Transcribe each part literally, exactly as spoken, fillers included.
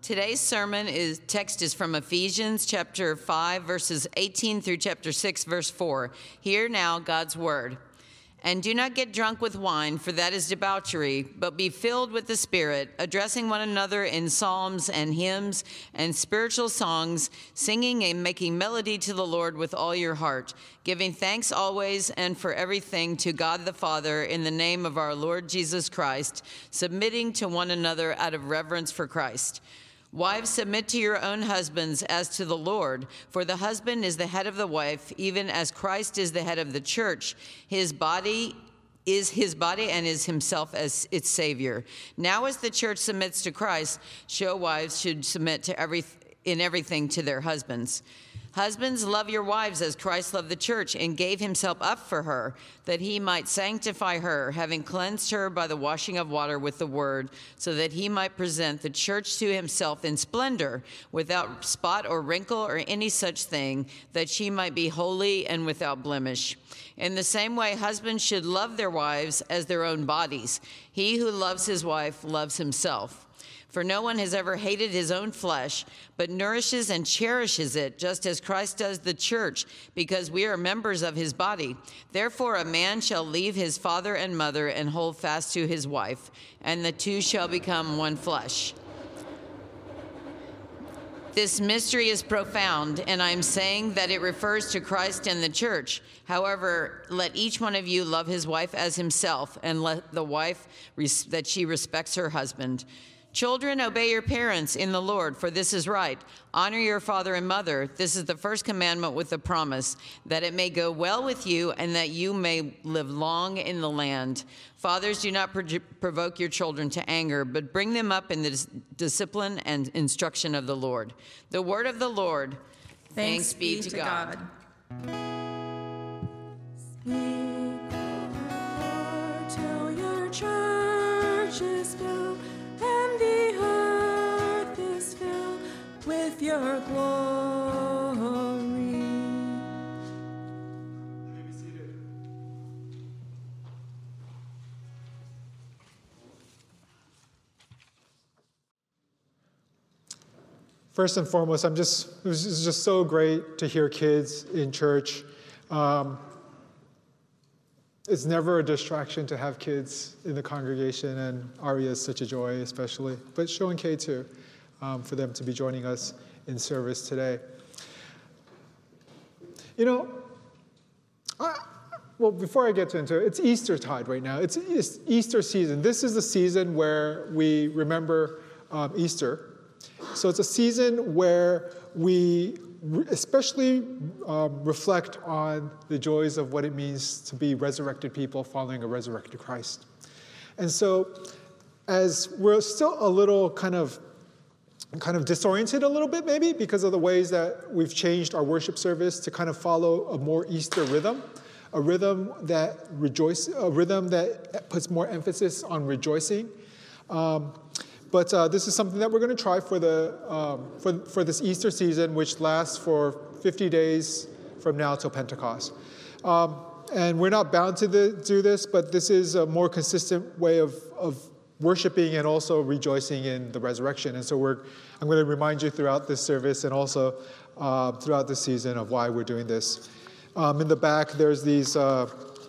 Today's sermon is text is from Ephesians chapter five, verses eighteen through chapter six, verse four. Hear now God's word. And do not get drunk with wine, for that is debauchery, but be filled with the Spirit, addressing one another in psalms and hymns and spiritual songs, singing and making melody to the Lord with all your heart, giving thanks always and for everything to God the Father in the name of our Lord Jesus Christ, submitting to one another out of reverence for Christ. Wives, submit to your own husbands as to the Lord, for the husband is the head of the wife, even as Christ is the head of the church. His body is his body and is himself as its Savior. Now as the church submits to Christ, so wives should submit to every, in everything to their husbands. Husbands, love your wives as Christ loved the church and gave himself up for her, that he might sanctify her, having cleansed her by the washing of water with the word, so that he might present the church to himself in splendor, without spot or wrinkle or any such thing, that she might be holy and without blemish. In the same way, husbands should love their wives as their own bodies. He who loves his wife loves himself. For no one has ever hated his own flesh, but nourishes and cherishes it, just as Christ does the church, because we are members of his body. Therefore, a man shall leave his father and mother and hold fast to his wife, and the two shall become one flesh. This mystery is profound, and I am saying that it refers to Christ and the church. However, let each one of you love his wife as himself, and let the wife res- that she respects her husband. Children, obey your parents in the Lord, for this is right. Honor your father and mother. This is the first commandment with the promise, that it may go well with you and that you may live long in the land. Fathers, do not pro- provoke your children to anger, but bring them up in the dis- discipline and instruction of the Lord. The word of the Lord. Thanks, Thanks be, be to God. God. Speak, Lord, till your church is built, and the earth is filled with your glory. You may be seated. First and foremost, I'm just, it was it's just so great to hear kids in church. Um, It's never a distraction to have kids in the congregation, and Aria is such a joy, especially, but Sho and Kay too, um, for them to be joining us in service today. You know, I, well, before I get into it, it's Eastertide right now. It's, it's Easter season. This is the season where we remember um, Easter. So it's a season where we especially um, reflect on the joys of what it means to be resurrected people following a resurrected Christ. And so as we're still a little kind of kind of disoriented a little bit maybe because of the ways that we've changed our worship service to kind of follow a more Easter rhythm, a rhythm that rejoice, a rhythm that puts more emphasis on rejoicing. Um, But uh, this is something that we're going to try for the um, for for this Easter season, which lasts for fifty days from now till Pentecost. Um, and we're not bound to the, do this, but this is a more consistent way of of worshiping and also rejoicing in the resurrection. And so we're I'm going to remind you throughout this service and also uh, throughout this season of why we're doing this. Um, in the back, there's these uh,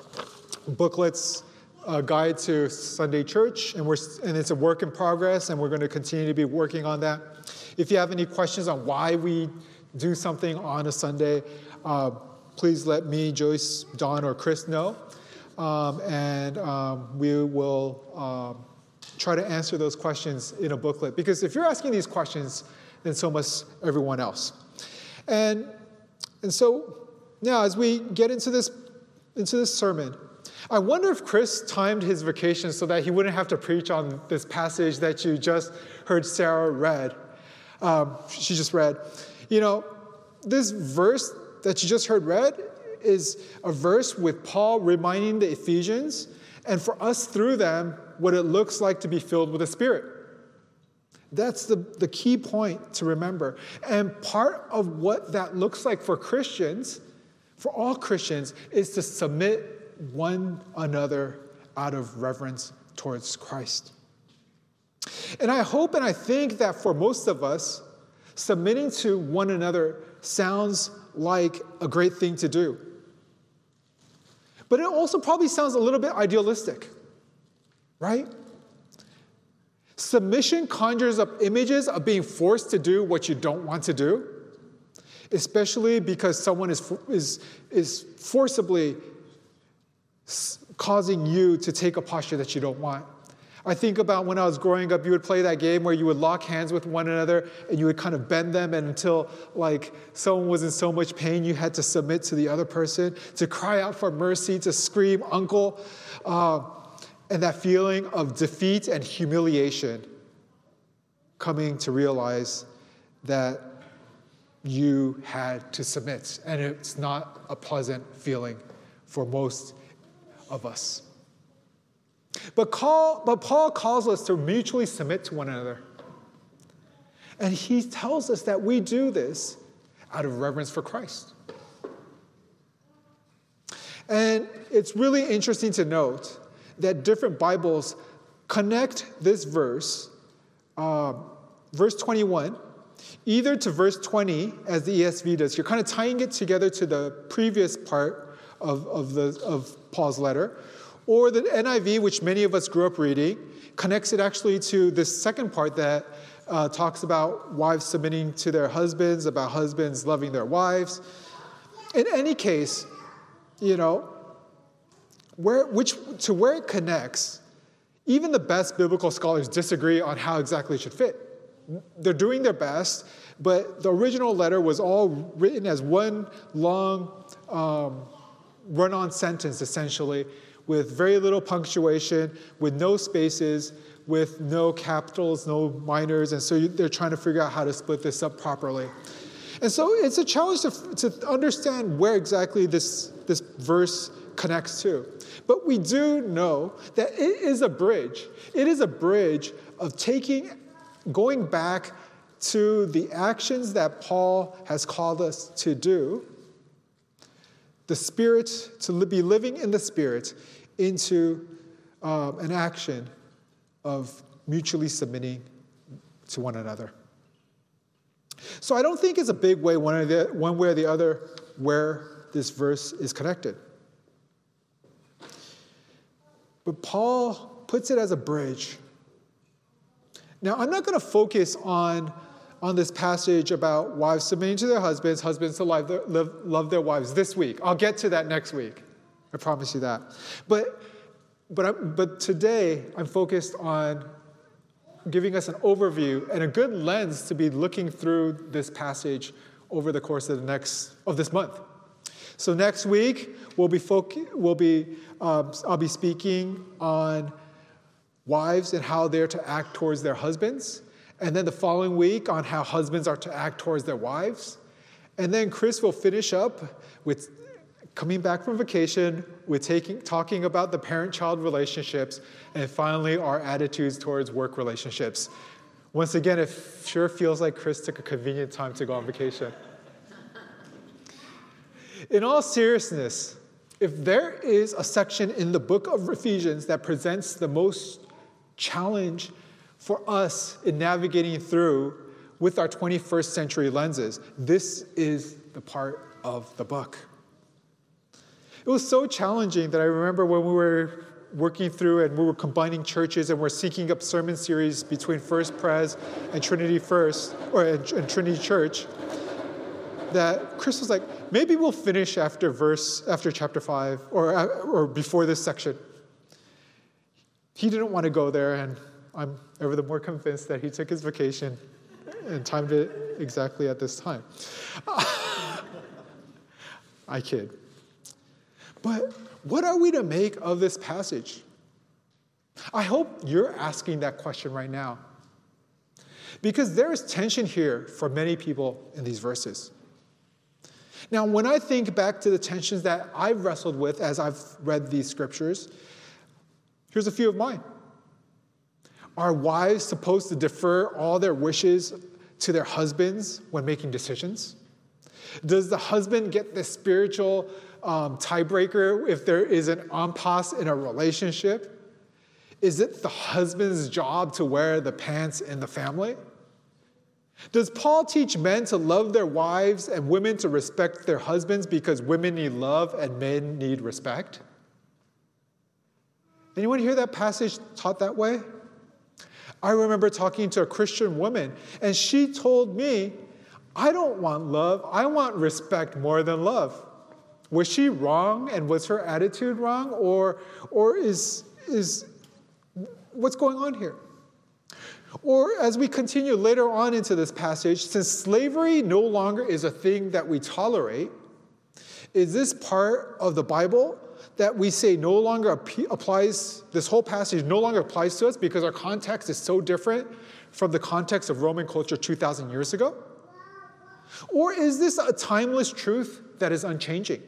booklets. A guide to Sunday church, and we're and it's a work in progress, and we're going to continue to be working on that. If you have any questions on why we do something on a Sunday, uh, please let me, Joyce, Don, or Chris know, um, and um, we will um, try to answer those questions in a booklet. Because if you're asking these questions, then so must everyone else. And and so now, as we get into this into this sermon, I wonder if Chris timed his vacation so that he wouldn't have to preach on this passage that you just heard Sarah read. Um, she just read. You know, this verse that you just heard read is a verse with Paul reminding the Ephesians, and for us through them, what it looks like to be filled with the Spirit. That's the, the key point to remember. And part of what that looks like for Christians, for all Christians, is to submit one another out of reverence towards Christ. And I hope and I think that for most of us, submitting to one another sounds like a great thing to do. But it also probably sounds a little bit idealistic, right? Submission conjures up images of being forced to do what you don't want to do, especially because someone is, is, is forcibly causing you to take a posture that you don't want. I think about when I was growing up, you would play that game where you would lock hands with one another and you would kind of bend them, and until like someone was in so much pain, you had to submit to the other person, to cry out for mercy, to scream, uncle, uh, and that feeling of defeat and humiliation, coming to realize that you had to submit. And it's not a pleasant feeling for most of us. But, call, but Paul calls us to mutually submit to one another. And he tells us that we do this out of reverence for Christ. And it's really interesting to note that different Bibles connect this verse, uh, verse twenty-one, either to verse twenty, as the E S V does here, kind of tying it together to the previous part of, of, the, of Paul's letter, or the N I V, which many of us grew up reading, connects it actually to this second part that uh, talks about wives submitting to their husbands, about husbands loving their wives. In any case, you know, where, which, to where it connects, even the best biblical scholars disagree on how exactly it should fit. They're doing their best, but the original letter was all written as one long um, run-on sentence, essentially, with very little punctuation, with no spaces, with no capitals, no minors, and so they're trying to figure out how to split this up properly. And so it's a challenge to, to understand where exactly this, this verse connects to. But we do know that it is a bridge. It is a bridge of taking, going back to the actions that Paul has called us to do, the Spirit, to be living in the Spirit, into um, an action of mutually submitting to one another. So I don't think it's a big way, one, or the, one way or the other, where this verse is connected. But Paul puts it as a bridge. Now, I'm not going to focus on, on this passage about wives submitting to their husbands, husbands to love their, love, love their wives this week. I'll get to that next week. I promise you that. But, but, I'm, but today, I'm focused on giving us an overview and a good lens to be looking through this passage over the course of the next of this month. So next week, we'll be, foc- we'll be um, I'll be speaking on wives and how they're to act towards their husbands. And then the following week on how husbands are to act towards their wives. And then Chris will finish up with coming back from vacation with taking, talking about the parent-child relationships, and finally our attitudes towards work relationships. Once again, it sure feels like Chris took a convenient time to go on vacation. In all seriousness, if there is a section in the book of Ephesians that presents the most challenge for us in navigating through with our twenty-first century lenses, this is the part of the book. It was so challenging that I remember when we were working through and we were combining churches and we're syncing up sermon series between First Pres and Trinity First, or and, and Trinity Church, that Chris was like, maybe we'll finish after verse, after chapter five, or, or before this section. He didn't want to go there, and I'm ever the more convinced that he took his vacation and timed it exactly at this time. I kid. But what are we to make of this passage? I hope you're asking that question right now. Because there is tension here for many people in these verses. Now, when I think back to the tensions that I've wrestled with as I've read these scriptures, here's a few of mine. Are wives supposed to defer all their wishes to their husbands when making decisions? Does the husband get the spiritual um, tiebreaker if there is an impasse in a relationship? Is it the husband's job to wear the pants in the family? Does Paul teach men to love their wives and women to respect their husbands because women need love and men need respect? Anyone hear that passage taught that way? I remember talking to a Christian woman, and she told me, I don't want love, I want respect more than love. Was she wrong, and was her attitude wrong, or, or is, is what's going on here? Or as we continue later on into this passage, since slavery no longer is a thing that we tolerate, is this part of the Bible that we say no longer applies, this whole passage no longer applies to us because our context is so different from the context of Roman culture two thousand years ago? Or is this a timeless truth that is unchanging?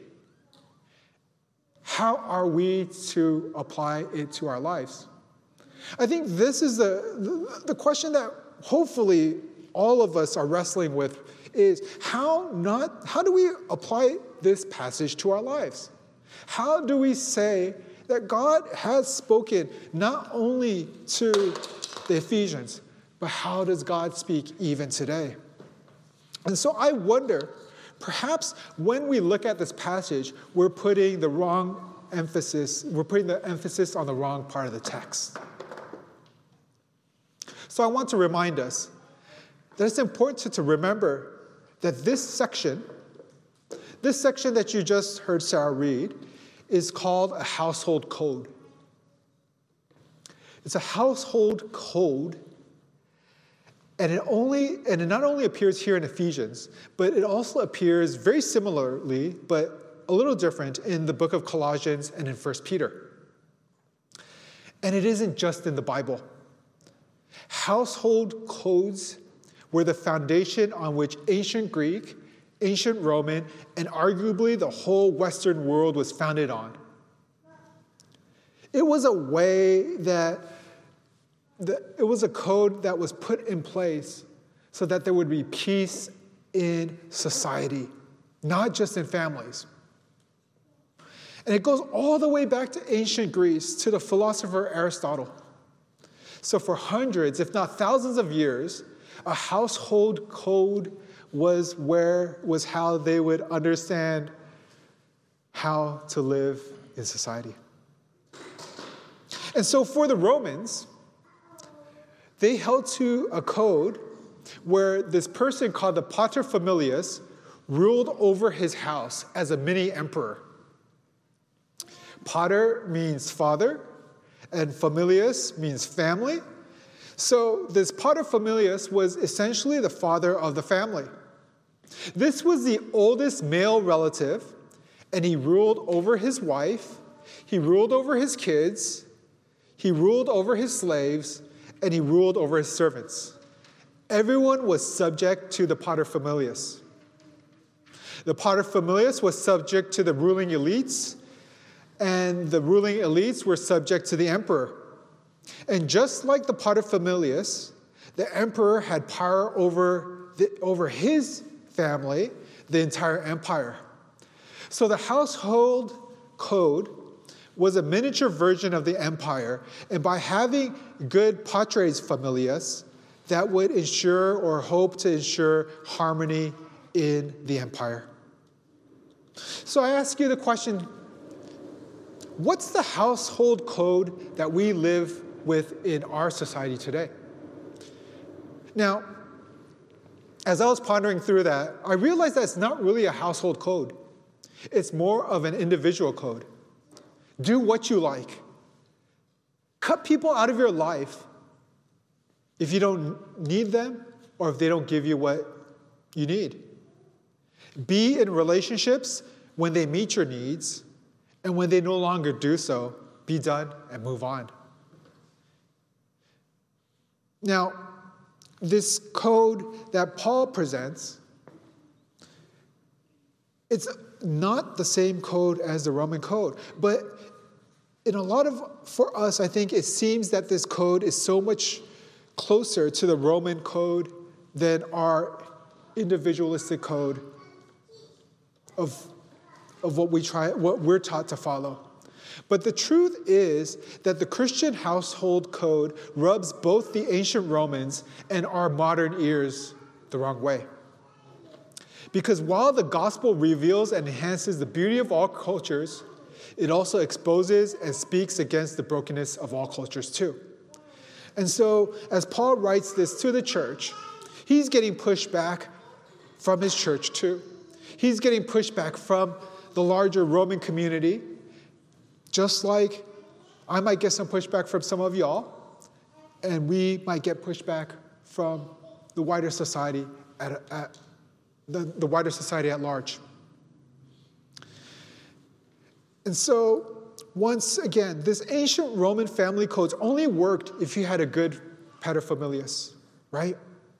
How are we to apply it to our lives? I think this is the, the question that hopefully all of us are wrestling with is how not, how do we apply this passage to our lives? How do we say that God has spoken not only to the Ephesians, but how does God speak even today? And so I wonder, perhaps when we look at this passage, we're putting the wrong emphasis, we're putting the emphasis on the wrong part of the text. So I want to remind us that it's important to, to remember that this section, this section that you just heard Sarah read, is called a household code. It's a household code, and it only and it not only appears here in Ephesians, but it also appears very similarly, but a little different, in the book of Colossians and in First Peter. And it isn't just in the Bible. Household codes were the foundation on which ancient Greek, ancient Roman, and arguably the whole Western world was founded on. It was a way that, that it was a code that was put in place so that there would be peace in society, not just in families. And it goes all the way back to ancient Greece, to the philosopher Aristotle. So for hundreds, if not thousands of years, a household code was where was how they would understand how to live in society. And so for the Romans, they held to a code where this person called the paterfamilias ruled over his house as a mini emperor. Pater means father, and familias means family. So this paterfamilias was essentially the father of the family. This was the oldest male relative, and he ruled over his wife, he ruled over his kids, he ruled over his slaves, and he ruled over his servants. Everyone was subject to the paterfamilias. The paterfamilias was subject to the ruling elites, and the ruling elites were subject to the emperor. And just like the paterfamilias, the emperor had power over, the, over his family, the entire empire. So the household code was a miniature version of the empire, and by having good patres familias, that would ensure or hope to ensure harmony in the empire. So I ask you the question, what's the household code that we live with in our society today? Now, as I was pondering through that, I realized that it's not really a household code. It's more of an individual code. Do what you like. Cut people out of your life if you don't need them or if they don't give you what you need. Be in relationships when they meet your needs, and when they no longer do so, be done and move on. Now, this code that Paul presents, it's not the same code as the Roman code, but in a lot of, for us, I think it seems that this code is so much closer to the Roman code than our individualistic code of, of what we try, what we're taught to follow. But the truth is that the Christian household code rubs both the ancient Romans and our modern ears the wrong way. Because while the gospel reveals and enhances the beauty of all cultures, it also exposes and speaks against the brokenness of all cultures too. And so, as Paul writes this to the church, he's getting pushed back from his church too. He's getting pushed back from the larger Roman community, just like I might get some pushback from some of y'all, and we might get pushback from the wider society at, at the, the wider society at large. And so, once again, this ancient Roman family codes only worked if you had a good paterfamilias, right?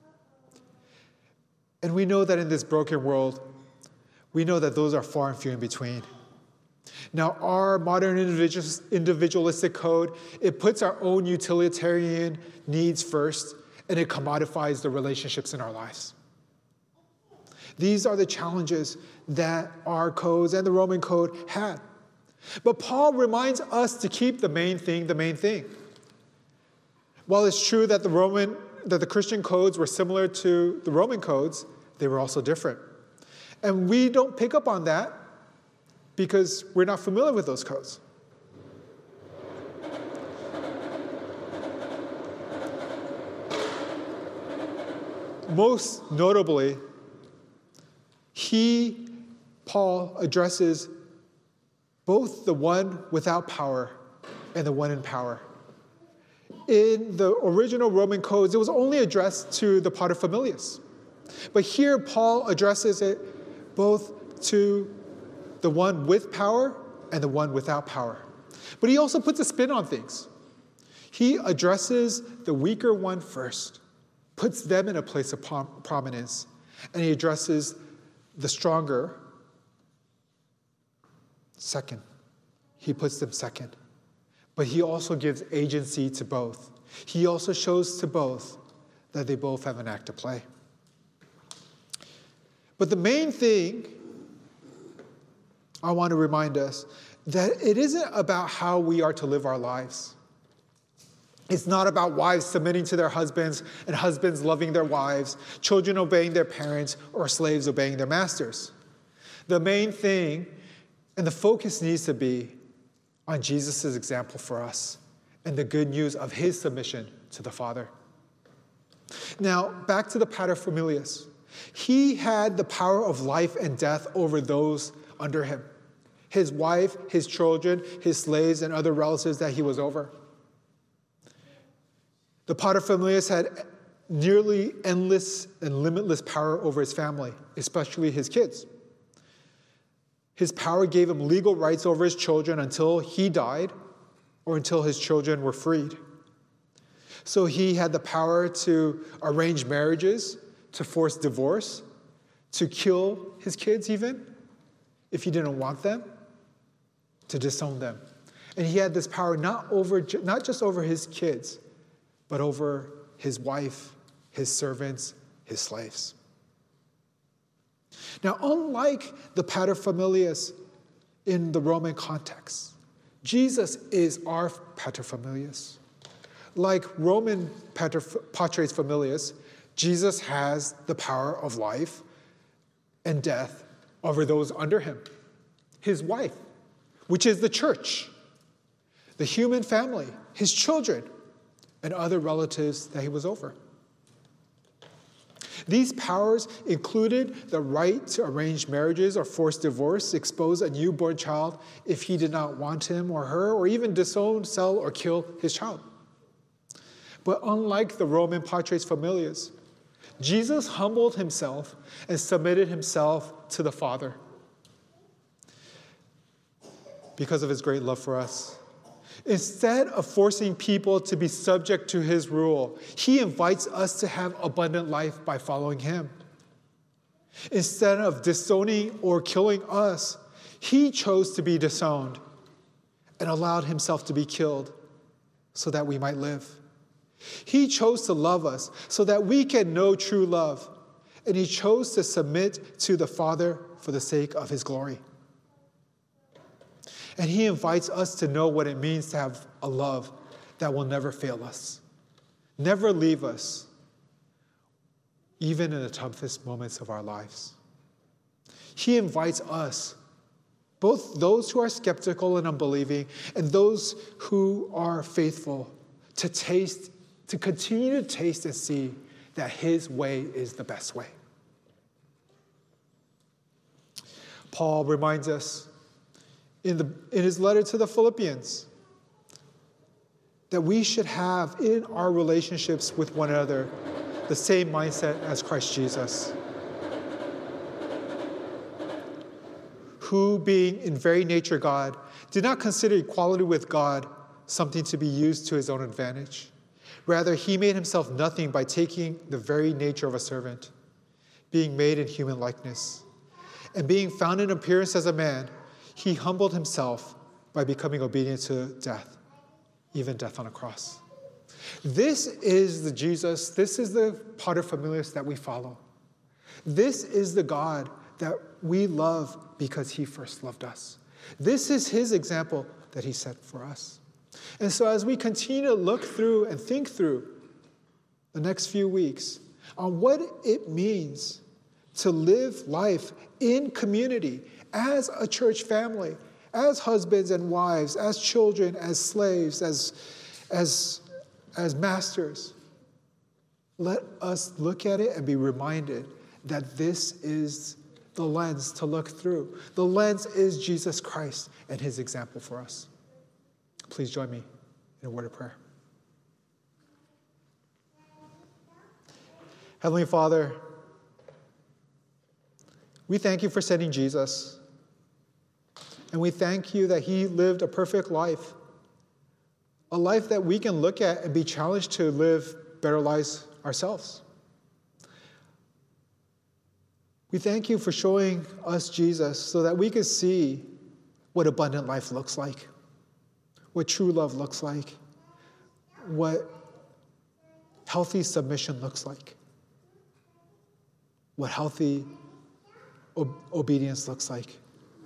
And we know that in this broken world, we know that those are far and few in between. Now, our modern individualistic code, it puts our own utilitarian needs first, and it commodifies the relationships in our lives. These are the challenges that our codes and the Roman code had. But Paul reminds us to keep the main thing the main thing. While it's true that the Roman, that the Christian codes were similar to the Roman codes, they were also different. And we don't pick up on that because we're not familiar with those codes. Most notably, he, Paul, addresses both the one without power and the one in power. In the original Roman codes, it was only addressed to the paterfamilias. But here, Paul addresses it both to the one with power and the one without power. But he also puts a spin on things. He addresses the weaker one first, puts them in a place of prominence, and he addresses the stronger second. He puts them second. But he also gives agency to both. He also shows to both that they both have an act to play. But the main thing I want to remind us that it isn't about how we are to live our lives. It's not about wives submitting to their husbands and husbands loving their wives, children obeying their parents, or slaves obeying their masters. The main thing and the focus needs to be on Jesus' example for us and the good news of his submission to the Father. Now, back to the paterfamilias. He had the power of life and death over those under him. His wife, his children, his slaves, and other relatives that he was over. The paterfamilias had nearly endless and limitless power over his family, especially his kids. His power gave him legal rights over his children until he died or until his children were freed. So he had the power to arrange marriages, to force divorce, to kill his kids even, if he didn't want them, to disown them. And he had this power not over, not just over his kids, but over his wife, his servants, his slaves. Now, unlike the paterfamilias in the Roman context, Jesus is our paterfamilias. Like Roman pater, patres familias, Jesus has the power of life and death over those under him. His wife, which is the church, the human family, his children, and other relatives that he was over. These powers included the right to arrange marriages or force divorce, expose a newborn child if he did not want him or her, or even disown, sell, or kill his child. But unlike the Roman patres familias, Jesus humbled himself and submitted himself to the Father because of his great love for us. Instead of forcing people to be subject to his rule, he invites us to have abundant life by following him. Instead of disowning or killing us, he chose to be disowned and allowed himself to be killed so that we might live. He chose to love us so that we can know true love, and he chose to submit to the Father for the sake of his glory. And he invites us to know what it means to have a love that will never fail us, never leave us, even in the toughest moments of our lives. He invites us, both those who are skeptical and unbelieving and those who are faithful, to taste, to continue to taste and see that his way is the best way. Paul reminds us in, the, in his letter to the Philippians that we should have in our relationships with one another the same mindset as Christ Jesus, who, being in very nature God, did not consider equality with God something to be used to his own advantage. Rather, he made himself nothing by taking the very nature of a servant, being made in human likeness. And being found in appearance as a man, he humbled himself by becoming obedient to death, even death on a cross. This is the Jesus, this is the paterfamilias that we follow. This is the God that we love because he first loved us. This is his example that he set for us. And so as we continue to look through and think through the next few weeks on what it means to live life in community as a church family, as husbands and wives, as children, as slaves, as, as, as masters, let us look at it and be reminded that this is the lens to look through. The lens is Jesus Christ and his example for us. Please join me in a word of prayer. Heavenly Father, we thank you for sending Jesus. And we thank you that he lived a perfect life, a life that we can look at and be challenged to live better lives ourselves. We thank you for showing us Jesus so that we could see what abundant life looks like, what true love looks like, what healthy submission looks like, what healthy ob- obedience looks like.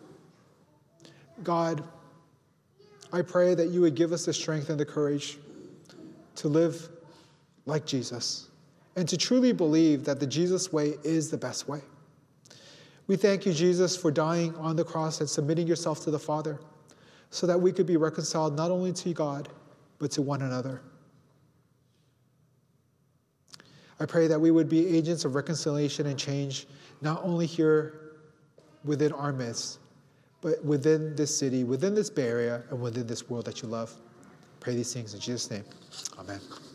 God, I pray that you would give us the strength and the courage to live like Jesus and to truly believe that the Jesus way is the best way. We thank you, Jesus, for dying on the cross and submitting yourself to the Father so that we could be reconciled not only to God, but to one another. I pray that we would be agents of reconciliation and change, not only here within our midst, but within this city, within this Bay Area, and within this world that you love. I pray these things in Jesus' name. Amen.